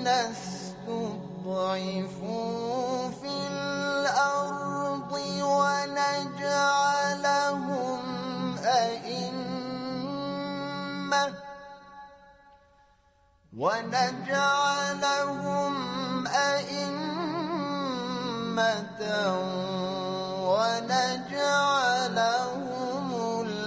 نستضعفوا في الأرض ونجعلهم أئمة ونجعلهم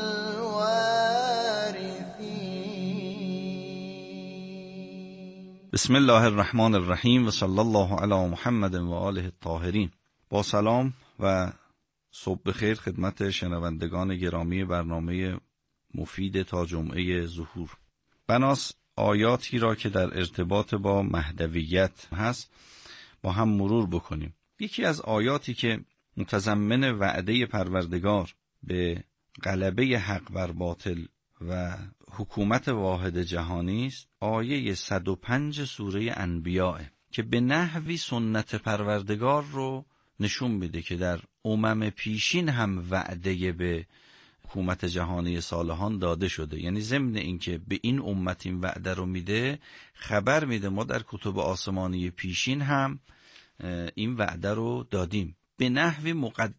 الوارثين. بسم الله الرحمن الرحیم و صلی الله علی محمد و آله الطاهرین. با سلام و صبح بخیر خدمت شنوندگان گرامی برنامه مفید تا جمعه ظهور. بناس آیاتی را که در ارتباط با مهدویت هست با هم مرور بکنیم. یکی از آیاتی که متضمن وعده پروردگار به غلبه حق بر باطل و حکومت واحد جهانی است، آیه 105 سوره انبیاء که به نحوی سنت پروردگار رو نشون میده که در امم پیشین هم وعده به حکومت جهانی صالحان داده شده. یعنی ضمن اینکه به این امت این وعده رو میده، خبر میده ما در کتب آسمانی پیشین هم این وعده رو دادیم. به نحوی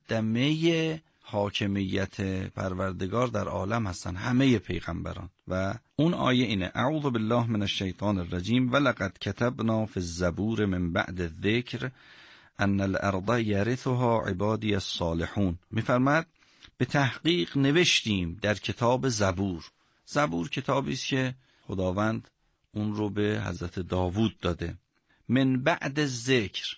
مقدمه حاکمیت پروردگار در عالم هستن همه پیغمبران. و اون آیه اینه: اعوذ بالله من الشیطان الرجیم ولقد كتبنا فی الزبور من بعد الذکر ان الارض یرثها عبادی الصالحون. میفرماد به تحقیق نوشتیم در کتاب زبور. زبور کتابی است که خداوند اون رو به حضرت داوود داده. من بعد ذکر،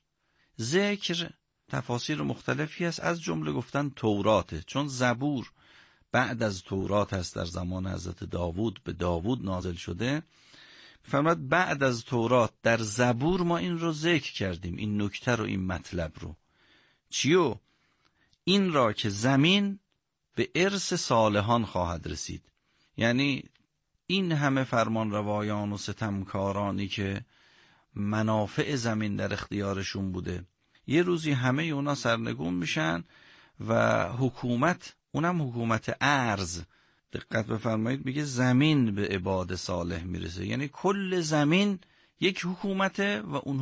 ذکر تفاسیر مختلفی است، از جمله گفتن توراته، چون زبور بعد از تورات هست، در زمان حضرت داوود به داوود نازل شده. فرمود بعد از تورات در زبور ما این رو ذکر کردیم، این نکته رو، این مطلب رو. چیو؟ این را که زمین به ارث صالحان خواهد رسید. یعنی این همه فرمان روایان و ستمکارانی که منافع زمین در اختیارشون بوده، یه روزی همه اونا سرنگون میشن و حکومت، اونم حکومت ارض، دقت بفرمایید، میگه زمین به عباد صالح میرسه. یعنی کل زمین یک حکومته و اون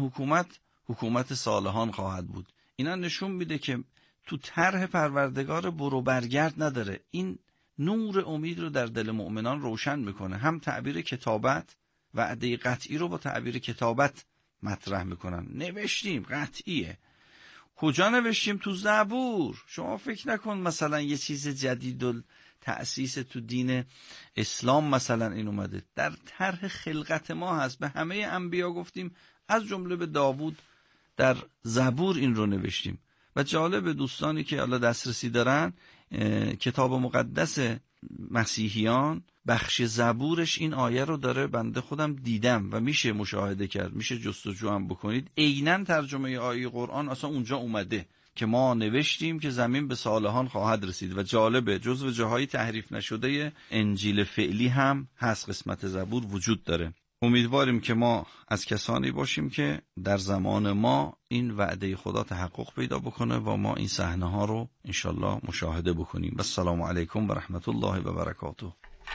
حکومت صالحان خواهد بود. اینا نشون میده که تو طرح پروردگار برو برگرد نداره. این نور امید رو در دل مؤمنان روشن میکنه. هم تعبیر کتابت، وعده قطعی رو با تعبیر کتابت مطرح میکنن. نوشتیم، قطعیه. کجا نوشتیم؟ تو زبور. شما فکر نکن مثلا یه چیز جدید و تأسیس تو دین اسلام مثلا این اومده، در طرح خلقت ما هست. به همه انبیا گفتیم، از جمله به داوود در زبور این رو نوشتیم. و جالب دوستانی که حالا دسترسی دارن، کتاب مقدس مسیحیان بخش زبورش این آیه رو داره. بنده خودم دیدم و میشه مشاهده کرد، میشه جستجو هم بکنید. عیناً ترجمه آیه قرآن اصلا اونجا اومده که ما نوشتیم که زمین به صالحان خواهد رسید. و جالبه جزو جاهای تحریف نشده انجیل فعلی هم هست، قسمت زبور وجود داره. امیدواریم که ما از کسانی باشیم که در زمان ما این وعده خدا تحقق پیدا بکنه و ما این صحنه ها رو انشالله مشاهده بکنیم. و السلام علیکم و رحمت الله و برکاته.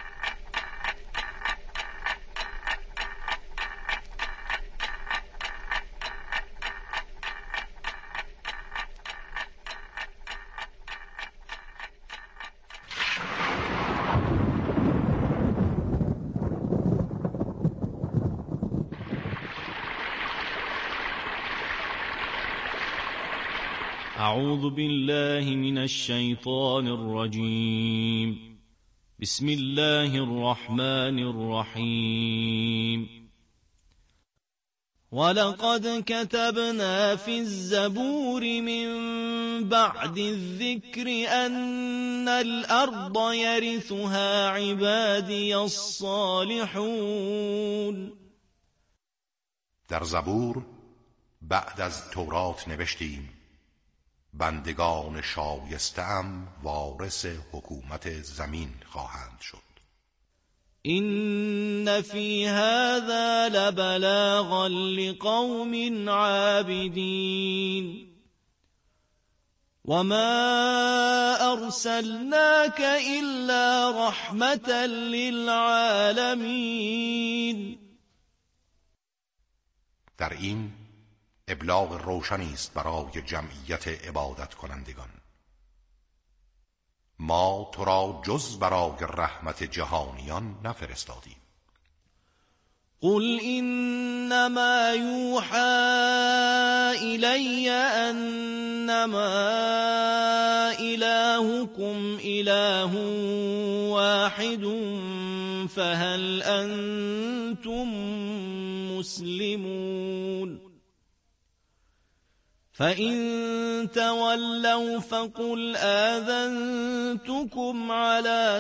أعوذ بالله من الشيطان الرجيم. بسم الله الرحمن الرحيم. ولقد كتبنا في الزبور من بعد الذكر أن الأرض يرثها عبادي الصالحون. در زبور بعد از تورات نوشتیم بندگان شایسته‌ام وارث حکومت زمین خواهند شد. إن في هذا لبلاغا لقوم عابدين وما أرسلناك إلا رحمة للعالمين. در این ابلاغ روشنی است برای جمعیت عبادت کنندگان. ما تو را جز برای رحمت جهانیان نفرستادیم. قل انما یوحى الی انما الهکم اله واحد فهل انتم مسلمون فإن تولوا فقل آذنتكم على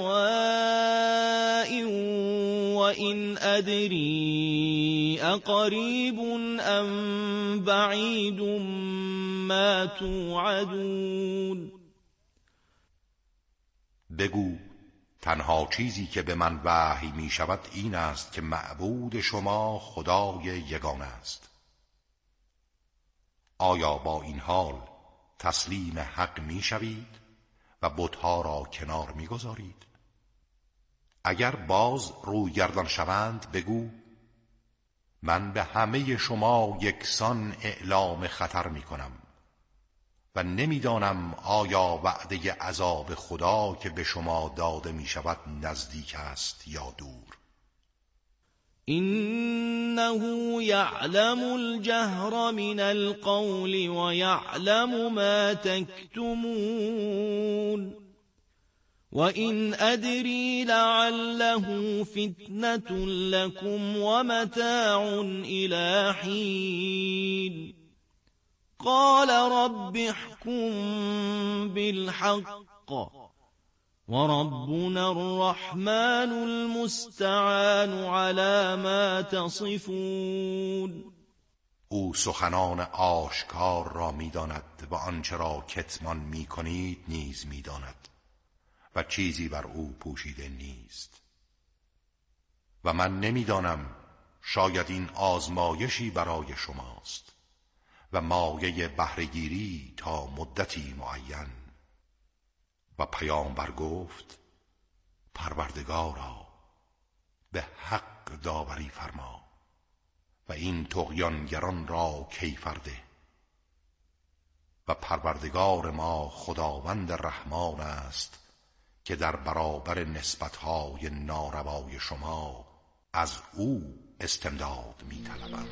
سواء وإن أدري أقريب أم بعيد ما توعدون. بگو تنها چیزی که به من وحی می شود این است که معبود شما خدای یگانه است. آیا با این حال تسلیم حق می شوید و بت‌ها را کنار می گذارید؟ اگر باز روی گردان شوند بگو من به همه شما یکسان اعلام خطر می کنم و نمی دانم آیا وعده عذاب خدا که به شما داده می شود نزدیک است یا دور. إنه يعلم الجهر من القول ويعلم ما تكتمون وإن أدري لعله فتنة لكم ومتاع إلى حين قال رب احكم بالحق وربنا الرحمن المستعان على ما تصفون. او سخنان آشکار را می‌داند و آنچه را کتمان می‌کنید نیز می‌داند و چیزی بر او پوشیده نیست. و من نمی‌دانم شاید این آزمایشی برای شماست و مایه بهره‌گیری تا مدتی معین. و پیامبر گفت پروردگارا به حق داوری فرما و این طغیانگران را کیفر ده. و پروردگار ما خداوند رحمان است که در برابر نسبتهای ناروای شما از او استمداد می طلبم.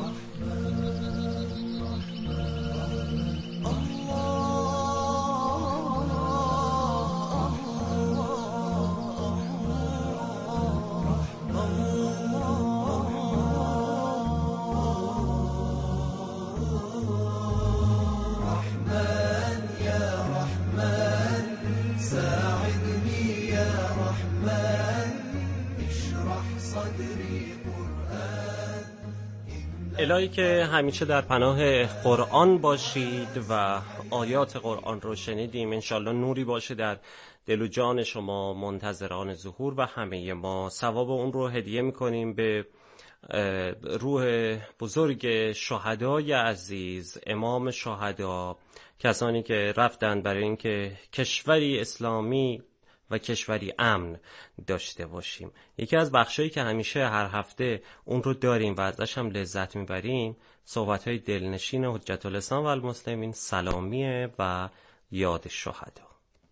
الهی که همیشه در پناه قرآن باشید و آیات قرآن رو شنیدیم، انشالله نوری باشه در دل و جان شما منتظران ظهور و همه ما. ثواب اون رو هدیه میکنیم به روح بزرگ شهدای عزیز، امام شهدا، کسانی که رفتند برای اینکه کشوری اسلامی و کشوری امن داشته باشیم. یکی از بخشایی که همیشه هر هفته اون رو داریم و ازش هم لذت میبریم، صحبت‌های دلنشین حجت الاسلام و المسلمین، سلامیه و یاد شهدا.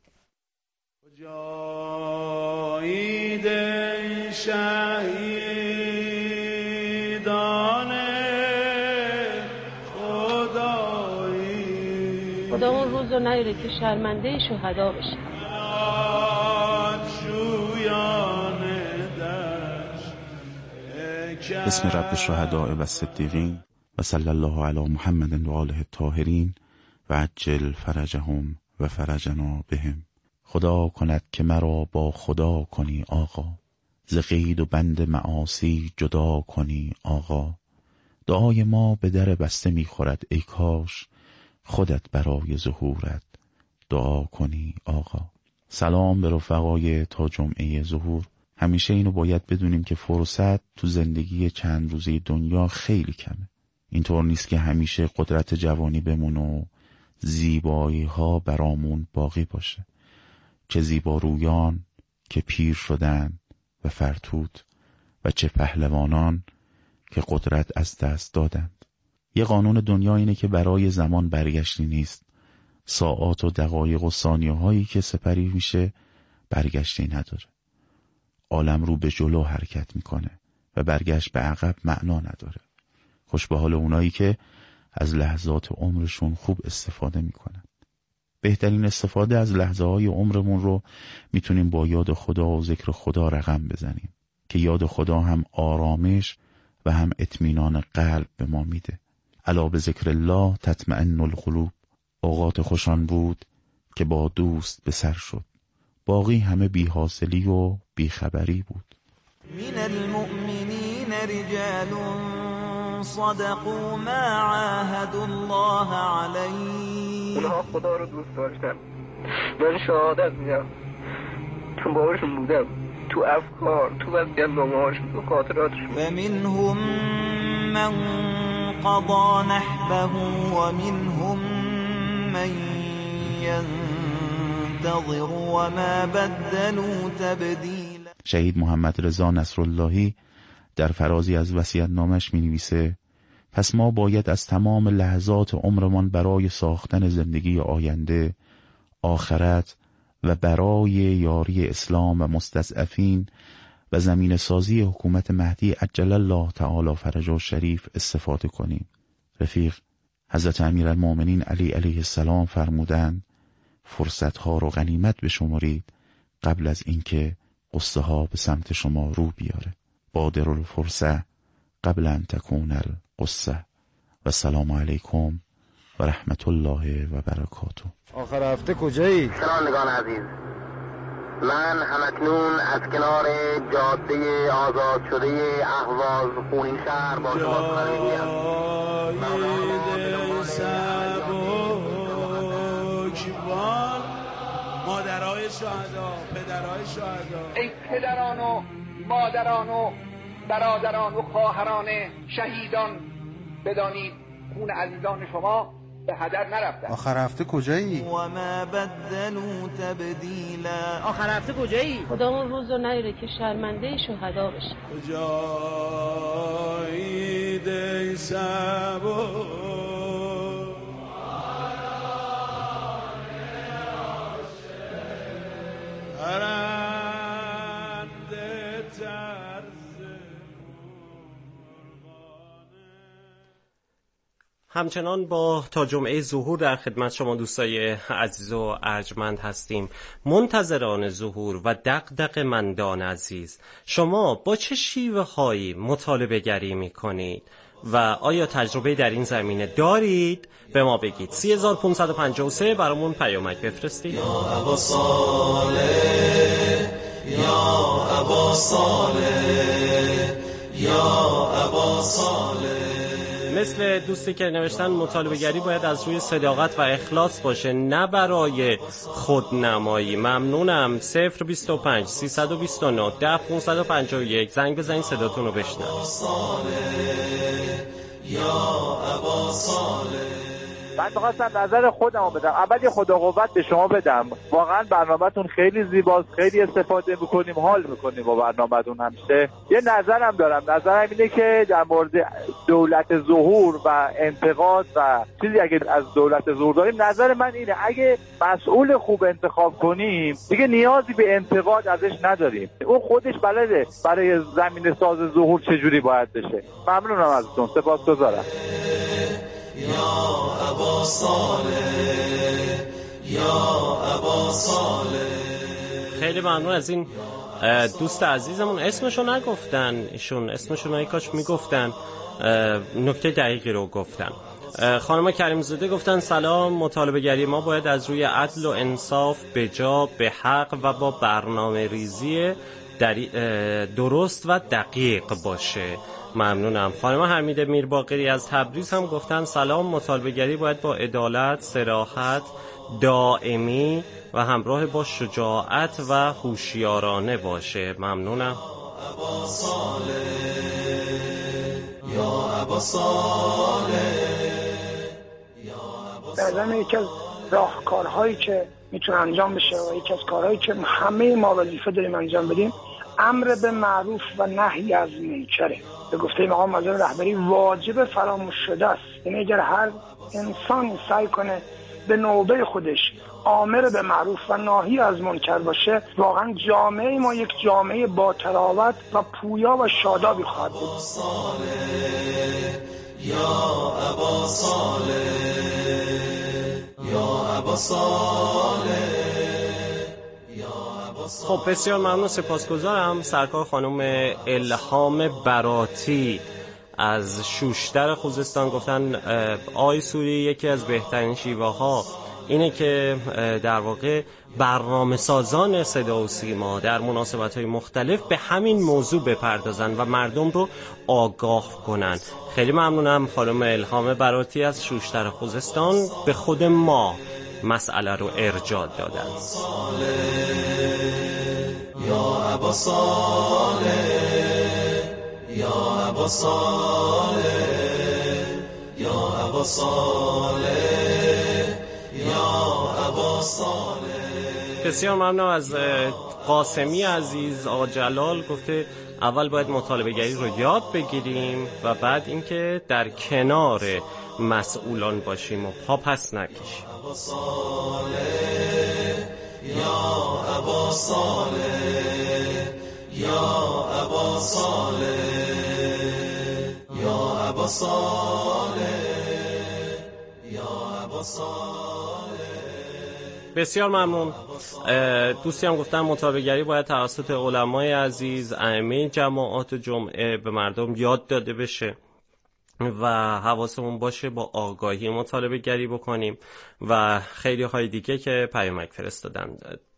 جایید شهیدان خدایی، خدا اون روز رو نیاره که شرمنده شهدا بشه. بسم رب الشهداء و الصدیقین و صلی الله علی محمد و آله الطاهرین و عجل فرجهم و فرجنا بهم. خدا کند که مرا با خدا کنی آقا، ز قید و بند معاصی جدا کنی آقا. دعای ما به در بسته میخورد ای کاش خودت برای ظهورت دعا کنی آقا. سلام به رفقای تا جمعه ظهور. همیشه اینو باید بدونیم که فرصت تو زندگی چند روزه دنیا خیلی کمه. اینطور نیست که همیشه قدرت جوانی بمونه و زیبایی ها برامون باقی باشه. چه زیبارویان که پیر شدن و فرتوت و چه پهلوانان که قدرت از دست دادند. یه قانون دنیا اینه که برای زمان برگشتی نیست. ساعات و دقایق و ثانیه هایی که سپری میشه برگشتی نداره. عالم رو به جلو حرکت میکنه و برگشت به عقب معنا نداره. خوش به حال اونایی که از لحظات عمرشون خوب استفاده میکنن. بهترین استفاده از لحظه های عمرمون رو میتونیم با یاد خدا و ذکر خدا رقم بزنیم که یاد خدا هم آرامش و هم اطمینان قلب به ما میده. الا به ذکر الله تطمئن القلوب. اوقات خوشان بود که با دوست به سر شد. باقی همه بی حاصلی و بی خبری بود. من المؤمنین رجال صدقوا ما عاهدوا الله علیه. اونها خدا رو دوست داشتن. من شهادت میدم چون باورشون بودم، تو افکار، تو وضعیت‌نامه‌هاشون، تو خاطراتشون. و منهم من قضا نحبه و منهم من ينتظر و ما بدلوا تبدیلا. شهید محمد رضا نصراللهی در فرازی از وصیت‌نامه‌اش می‌نویسه: پس ما باید از تمام لحظات عمرمان برای ساختن زندگی آینده، آخرت و برای یاری اسلام و مستضعفین و زمین سازی حکومت مهدی عجل الله تعالی فرجه شریف استفاده کنیم. رفیق حضرت امیرالمومنین علی علیه السلام فرمودند فرصتها رو غنیمت بشمارید قبل از اینکه قصه ها به سمت شما رو بیاره. بادر الفرصه قبل ان تکون القصه. و السلام علیکم و رحمت الله و برکاته. آخر هفته کجایی؟ شنوندگان عزیز، من همکنون از کنار جاده آزاد شده اهواز خونین شهر با شما قراریم. مادرای شهدا، پدرای شهدا، ای پدران و مادران و برادران و خواهران شهیدان، بدانید خون عزیزان شما به هدر نرفته. آخر هفته کجایی؟ و ما بدلوا تبدیلا. آخر هفته کجایی؟ خدا اون روز رو نیاره که شرمنده شهدا بشه. کجایی دی سبو همچنان با تا جمعه ظهور در خدمت شما دوستای عزیز و ارجمند هستیم. منتظران ظهور و دغدغه مندان عزیز، شما با چه شیوه هایی مطالبه گری می کنید و آیا تجربه در این زمینه دارید؟ به ما بگید. 3553 برامون پیامک بفرستید. یا ابا صالح، یا ابا صالح، یا ابا صالح. مثل دوستی که نوشتن مطالبه گری باید از روی صداقت و اخلاص باشه، نه برای خودنمایی. ممنونم. 025 329 10 551 زنگ بزنید صداتون رو بشنویم. من می‌خواستم نظر خودم رو بدم. اول خدا قوت به شما بدم. واقعا برنامه‌تون خیلی زیباست، خیلی استفاده می‌کنیم، حال می‌کنیم با برنامه‌تون همیشه. یه نظرم دارم. نظرم اینه که در مورد دولت ظهور و انتقاد و چیزی اگه از دولت ظهور داریم، نظر من اینه اگه مسئول خوب انتخاب کنیم دیگه نیازی به انتقاد ازش نداریم. اون خودش بلده برای زمین ساز ظهور چجوری باید بشه. ممنونم ازتون. سپاسگزارم. یا ابا صالح، یا ابا صالح. خیلی ممنون از این دوست عزیزمون. اسمشو نگفتن، ایشون اسمشو ای کاش میگفتن، نکته دقیقی رو گفتن. خانم کریم زاده گفتن سلام، مطالبه گری ما باید از روی عدل و انصاف به جا به حق و با برنامه ریزی درست و دقیق باشه. ممنونم. خانم حمیده میرباقری از تبریز هم گفتن سلام، مطالبه گری باید با عدالت، صراحت، دائمی و همراه با شجاعت و هوشیارانه باشه. ممنونم. ابا صالح، یا ابا صالح. در ضمن یکی از راهکارهایی که میتونه انجام بشه و یکی از کارهایی که همه ما وظیفه داریم انجام بدیم، امر به معروف و نهی از منکره. به گفته مقام معظم رهبری واجب فراموش شده است. یعنی اگر هر انسانی سعی کنه به نوبه خودش آمر به معروف و ناهی از منکر باشه، واقعا جامعه ما یک جامعه با تراوت و پویا و شادابی خواهد بود. یا ابا صالح، یا ابا صالح. خب بسیار ممنون، سپاسگزارم. سرکار خانم الهام براتی از شوشتر خوزستان گفتن آقای سوری یکی از بهترین شیوه ها اینه که در واقع برنامه سازان صدا و سیما در مناسبت‌های مختلف به همین موضوع بپردازن و مردم رو آگاه کنن. خیلی ممنونم خانم الهام براتی از شوشتر خوزستان، به خود ما مسئله رو ارجاع دادن. یا ابا صالح، یا ابا صالح، یا ابا صالح، یا ابا صالح. بسیار ممنون از قاسمی عزیز. آقا جلال گفته اول باید مطالبه گری رو یاد بگیریم و بعد اینکه در کنار مسئولان باشیم و پا پس نکشیم. ابا صالح، یا ابا صالح، یا ابا صالح، یا ابا صالح، یا ابا صالح. بسیار ممنون. دوستی هم گفتن مطالبه گری باید توسط علمای عزیز، ائمه جماعات جمعه به مردم یاد داده بشه و حواسمون باشه با آگاهی مطالبه گری بکنیم و خیلی های دیگه که پیامک فرستادن.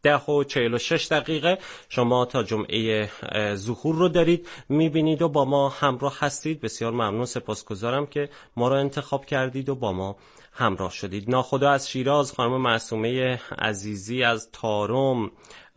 10:46 شما تا جمعه ظهور رو دارید میبینید و با ما همراه هستید. بسیار ممنون، سپاسگزارم که ما رو انتخاب کردید و با ما همراه شدید. ناخدا از شیراز، خانم معصومه عزیزی از تارم،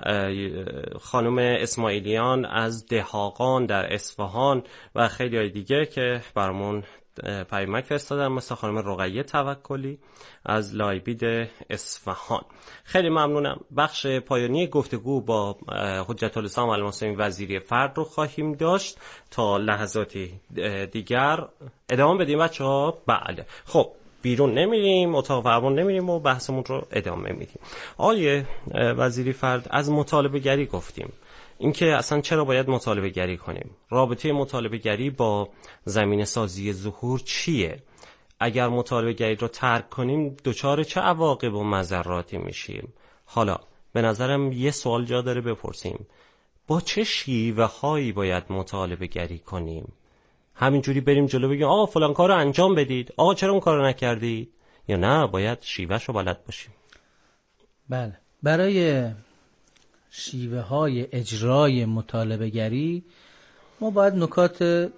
خانم اسماعیلیان از دهاقان در اصفهان و خیلی های دیگه که برامون پیامک فرستادن، مثل خانم رقیه توکلی از لایبید اصفهان. خیلی ممنونم. بخش پایانی گفتگو با حجت الاسلام المسلمین وزیری فرد رو خواهیم داشت تا لحظاتی دیگر. ادامه بدیم بچه‌ها؟ بله. خب بیرون نمیریم، اتاق فرمان نمیریم و بحثمون رو ادامه میدیم. آقای وزیری فرد، از مطالبه گری گفتیم، اینکه اصلا چرا باید مطالبه گری کنیم، رابطه مطالبه گری با زمینه سازی ظهور چیه، اگر مطالبه گری رو ترک کنیم دچار چه عواقب و مضراتی میشیم. حالا به نظرم یه سوال جا داره بپرسیم، با چه شیوه هایی باید مطالبه گری کنیم؟ همینجوری بریم جلو بگیم آقا فلان کار رو انجام بدید، آقا چرا اون کار رو نکردید؟ یا نه باید شیوهش رو بلد باشیم؟ بله، برای شیوه های اجرای مطالبه گری ما باید نکات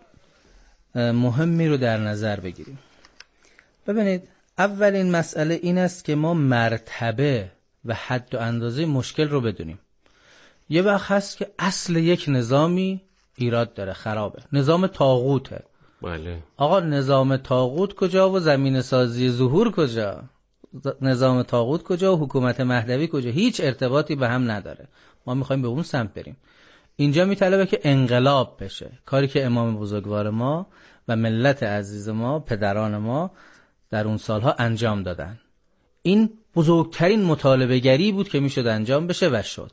مهمی رو در نظر بگیریم. ببینید، اولین مسئله این است که ما مرتبه و حد و اندازه مشکل رو بدونیم. یه وقت هست که اصل یک نظامی ایراد داره، خرابه، نظام طاغوته. بله. آقا نظام طاغوت کجا و زمینه سازی ظهور کجا؟ نظام طاغوت کجا و حکومت مهدوی کجا؟ هیچ ارتباطی به هم نداره. ما میخوایم به اون سمت بریم. اینجا میطلبه که انقلاب بشه، کاری که امام بزرگوار ما و ملت عزیز ما، پدران ما در اون سالها انجام دادن. این بزرگترین مطالبه گری بود که میشد انجام بشه و شد.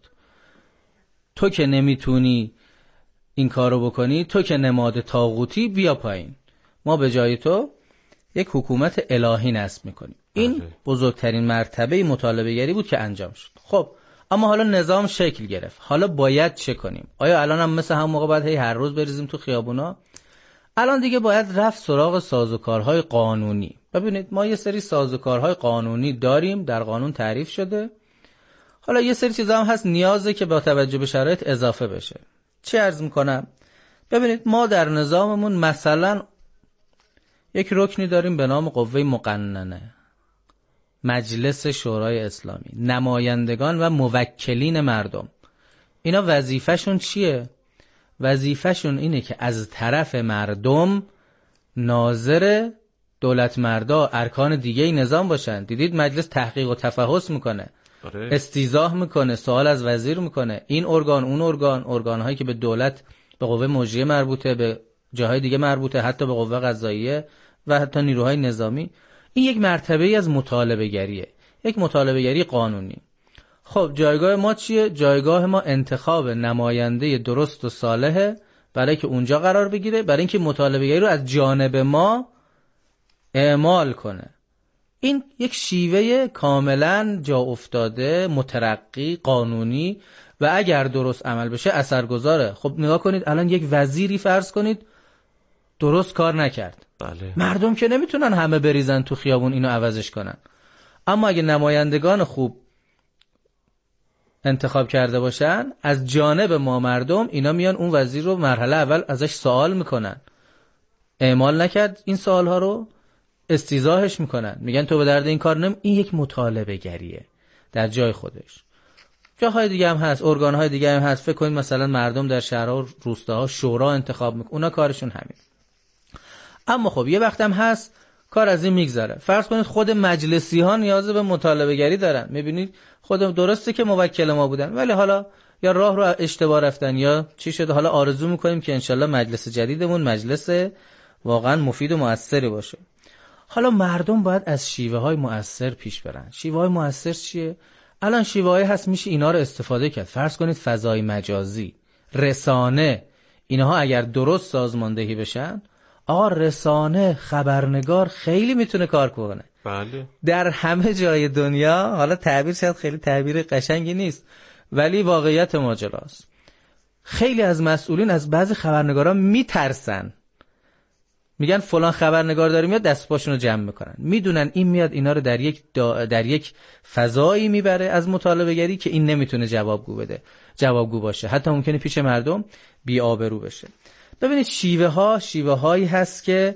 تو که نمیتونی این کارو بکنی، تو که نماد طاغوتی، بیا پایین، ما به جای تو یک حکومت الهی نصب میکنیم. این بزرگترین مرتبه مطالبه گری بود که انجام شد. خب اما حالا نظام شکل گرفت، حالا باید چه کنیم؟ آیا الان هم مثل هم موقع باید هر روز بریزیم تو خیابونا؟ الان دیگه باید رفت سراغ سازوکارهای قانونی. ببینید، ما یه سری سازوکارهای قانونی داریم، در قانون تعریف شده. حالا یه سری چیزا هم هست نیازه که با توجه به شرایط اضافه بشه. چه عرض میکنم؟ ببینید، ما در نظاممون مثلا یک رکنی داریم به نام قوه مقننه، مجلس شورای اسلامی، نمایندگان و موکلین مردم. اینا وظیفهشون چیه؟ وظیفهشون اینه که از طرف مردم ناظر دولت مردا، ارکان دیگه ای نظام باشن. دیدید مجلس تحقیق و تفحص میکنه. استیضاح میکنه، سوال از وزیر میکنه، این ارگان اون ارگان هایی که به دولت، به قوه مجریه مربوطه، به جاهای دیگه مربوطه، حتی به قوه قضاییه و حتی نیروهای نظامی. این یک مرتبه‌ای از مطالبه گریه، یک مطالبه گری قانونی. خب جایگاه ما چیه؟ جایگاه ما انتخاب نماینده درست و صالحه برای که اونجا قرار بگیره، برای اینکه مطالبه گری رو از جانب ما اعمال کنه. این یک شیوه کاملا جا افتاده، مترقی، قانونی و اگر درست عمل بشه اثرگذاره. خب نگاه کنید الان یک وزیری فرض کنید درست کار نکرد، بله. مردم که نمیتونن همه بریزن تو خیابون اینو عوضش کنن، اما اگه نمایندگان خوب انتخاب کرده باشن از جانب ما مردم، اینا میان اون وزیر رو مرحله اول ازش سوال میکنن، اعمال نکرد این سوالها رو استیضاحش میکنن، میگن تو به درد این کار این یک مطالبه گریه در جای خودش. جاهای دیگه هم هست، ارگانهای دیگه هم هست. فکر کنید مثلا مردم در شهرها و روستاها شورا انتخاب میکنن، اونا کارشون همین. اما خب یه وقت هم هست کار از این میگذره. فرض کنید خود مجلسی ها نیاز به مطالبه گری دارن. میبینید خود درسته که موکل ما بودن ولی حالا یا راه رو اشتباه رفتن یا چی شده. حالا آرزو میکنیم که انشالله مجلس جدیدمون مجلس واقعا مفید و مؤثری باشه. حالا مردم باید از شیوه های مؤثر پیش برن. شیوه های مؤثر چیه؟ الان شیوه های هست میشه اینا رو استفاده کرد. فرض کنید فضای مجازی، رسانه، اینها اگر درست سازماندهی بشن، آقا رسانه، خبرنگار خیلی میتونه کار کنه. بله. در همه جای دنیا، حالا تعبیر شاید خیلی تعبیر قشنگی نیست ولی واقعیت ماجراست. خیلی از مسئولین از بعضی خبرنگارا میترسن، میگن فلان خبرنگار داره میاد، دست پاشون رو جمع میکنن، میدونن این میاد اینا رو در یک فضایی میبره از مطالبه گری که این نمیتونه جوابگو باشه، حتی ممکنه پیش مردم بی آبرو بشه. ببینید شیوه هایی هست که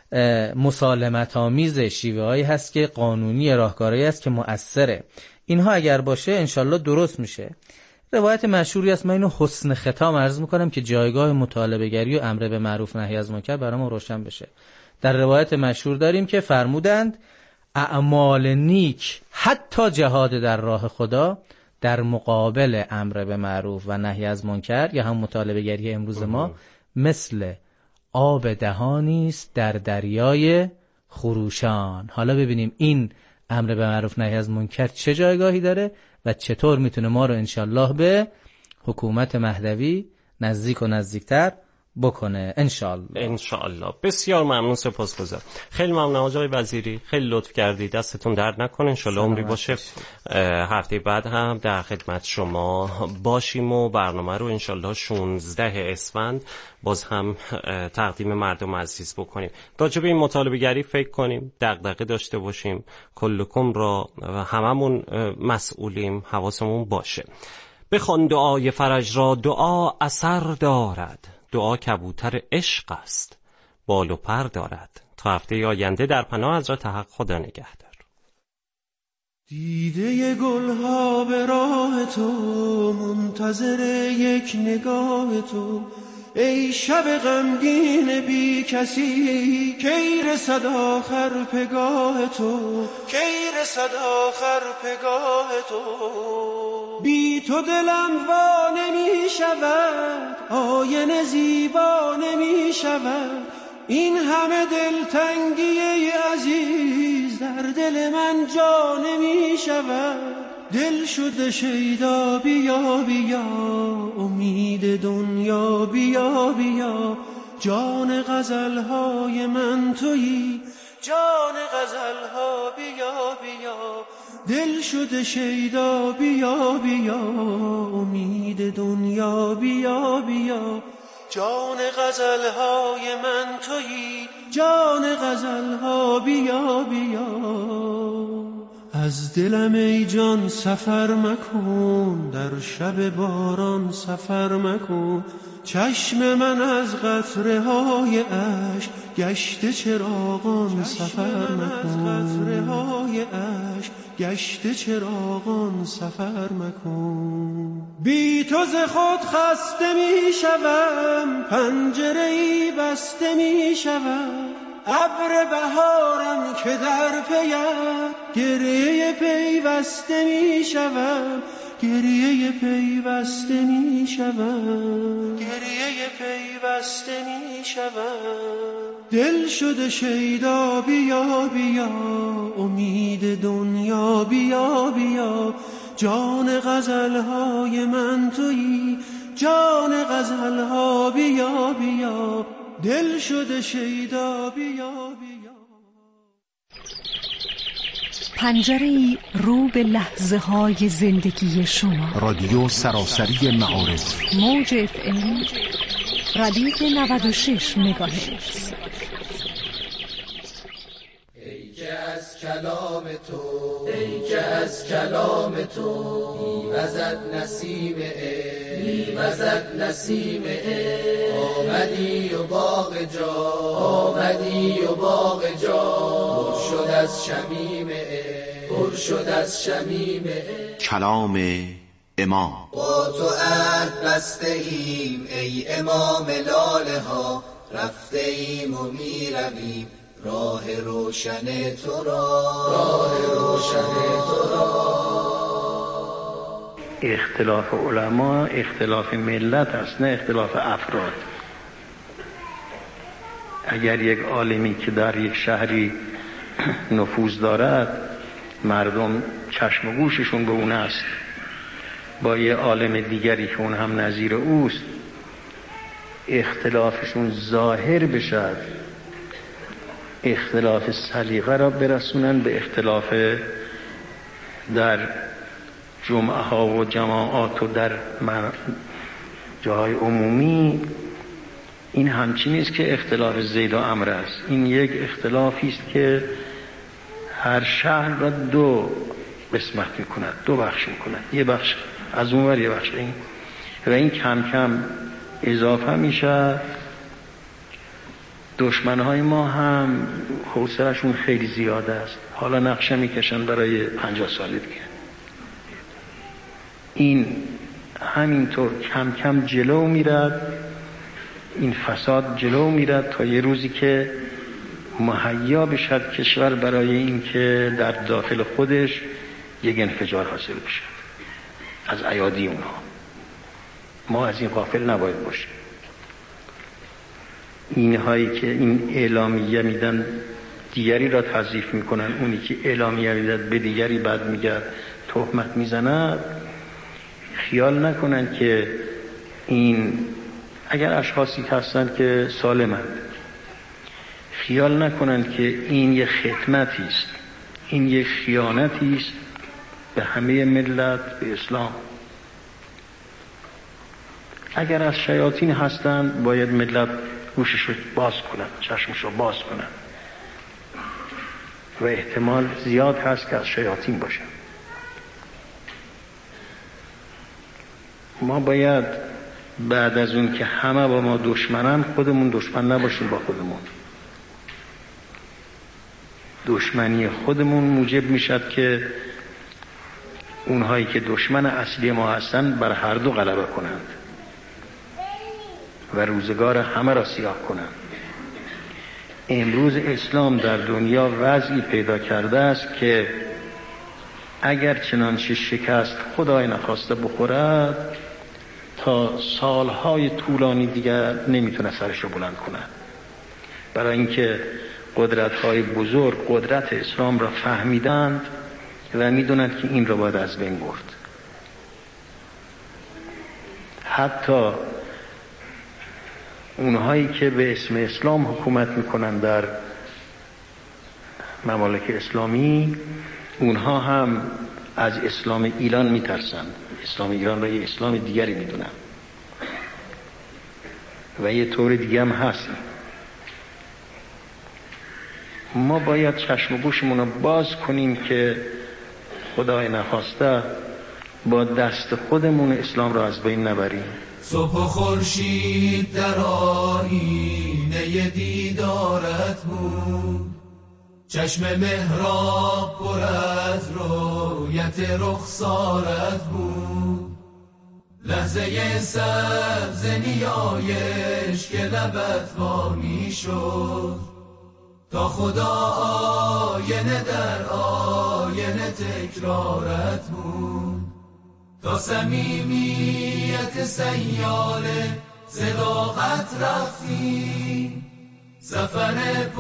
مسالمت آمیزه، شیوه هایی هست که قانونی، راهکارهایی هست که مؤثره. اینها اگر باشه انشالله درست میشه. روایت مشهوری است، من اینو حسن ختام عرض میکنم که جایگاه مطالبه گری و امر به معروف نهی از منکر برامون روشن بشه. در روایت مشهور داریم که فرمودند اعمال نیک حتی جهاد در راه خدا در مقابل امر به معروف و نهی از منکر یا هم مطالبه گری امروز ما مثل آب دهانی است در دریای خروشان. حالا ببینیم این امر به معروف نهی از منکر چه جایگاهی داره و چطور میتونه ما رو انشالله به حکومت مهدوی نزدیک و نزدیکتر بکنه انشالله. بسیار ممنون، سپاسگزارم. خیلی ممنون آقای وزیری، خیلی لطف کردید، دستتون درد نکنه. انشالله عمری باشه هفته بعد هم در خدمت شما باشیم و برنامه رو انشالله 16 اسفند باز هم تقدیم مردم عزیز بکنیم. راجع به این مطالبه گری فکر کنیم، دغدغه داشته باشیم، کلکم را و هممون مسئولیم، حواسمون باشه. بخوان دعای فرج را، دعا اثر دارد، دعا کبوتر عشق است، بال و پر دارد. تا هفته آینده در پناه حضرت حق، خدا نگهدار. دیده گلها به راه تو، منتظر یک نگاه تو، ای شب غمگین بی کسی، کی رسد آخر پگاه تو، کی رسد آخر پگاه تو. بی تو دلم وا نمی شود، آینه زیبا نمی شود، این همه دلتنگی ای عزیز در دل من جا نمی شود. دل شده شیدا بیا بیا، امید دنیا بیا بیا، جان غزلهای من تویی، جان غزلها بیا بیا. دل شده شیدا بیا بیا، امید دنیا بیا بیا، جان غزلهای من تویی، جان غزلها بیا بیا. از دلم ای جان سفر مکن، در شب باران سفر مکن، چشم من از قطره های اشک گشته چراغان سفر مکن، قطره های اشک گشته چراغان سفر مکن. بی تو ز خود خسته می شوم، پنجره ای بسته می شوم، ابر بهارم که در پیم، گریه پیوسته می شوم، گریه پیوسته می شوم، گریه پیوسته می شوم. دل شده شیدا بیا بیا، امید دنیا بیا بیا، جان غزلهای من تویی، جان غزلها بیا بیا، دل شده شیدا بیا بیا. پنجره‌ای رو به لحظه های زندگی شما. رادیو سراسری معارف، موج FM ردیف 96 مگاهرتز. ای که از کلام تو، ای که از کلام تو میوزد نسیم عشق، میوزد نسیم عشق. آمدی و باغ جا، آمدی و باغ جا پر شد از شمیم عشق، پر شد از شمیم عشق. کلام امام. با تو عهد بسته ایم ای امام لاله ها، رفته ایم و میرویم راه روشن تو را، راه روشن تو را. اختلاف علما اختلاف ملت است، نه اختلاف افراد. اگر یک عالمی که در یک شهری نفوذ دارد، مردم چشم و گوششون به اون است، با یه عالم دیگری که اون هم نظیر اوست اختلافشون ظاهر بشد، اختلاف سلیقه را برسونن به اختلاف در جمعه ها و جماعات و در جاهای عمومی، این همچین نیست که اختلاف زید و عمرو است. این یک اختلافی است که هر شهر را دو قسمت میکند، دو بخش میکند، یه بخش از اون ور یه بخش این، و این کم کم اضافه میشه. دشمنهای ما هم حوصله‌شون خیلی زیاده است، حالا نقشه میکشن برای 50 سال دیگه. این همینطور کم کم جلو میرد، این فساد جلو میرد تا یه روزی که مهیا بشد کشور برای این که در داخل خودش یک انفجار حاصل بشه از ایادی اونها. ما از این غافل نباید باشیم. اینهایی که این اعلامیه میدن دیگری را تضعیف میکنن، اونی که اعلامیه میدن به دیگری بد میگه، تهمت میزنن، خیال نکنن که این اگر اشخاصی هستن که سالمند، خیال نکنن که این یک خدمتی است، این یک خیانتی است به همه ملت، به اسلام. اگر از شیاطین هستن باید ملت گوشش رو باز کنن، چشمش رو باز کنن، و احتمال زیاد هست که از شیاطین باشن. ما باید بعد از اون که همه با ما دشمنن، خودمون دشمن نباشیم با خودمون. دشمنی خودمون موجب میشد که اونهایی که دشمن اصلی ما هستن بر هر دو غلبه کنند و روزگار همه را سیاه کنند. امروز اسلام در دنیا وضعی پیدا کرده است که اگر چنانچه شکست خدای نخواسته بخورد، تا سالهای طولانی دیگر نمیتونه سرش رو بلند کنه، برای اینکه قدرت‌های بزرگ قدرت اسلام را فهمیدند و میدونند که این را باید از بین برد. حتی اونهایی که به اسم اسلام حکومت میکنند در ممالک اسلامی، اونها هم از اسلام ایران میترسند. اسلام ایران را یه اسلام دیگری میدونن و یه طور دیگه هم هست. ما باید چشم و گوشمون رو باز کنیم که خدای نخواسته با دست خودمون اسلام را از بین نبریم. صبح و خورشید در آینه دیدارت بود، چشم محراب پر از رویت رخسارت بود، لحظه سبز نیایش که لبت وا می شد، تا خدا آینه در آینه تکرارت بود، تا صمیمیت سیاله صداقت رفتی، سفر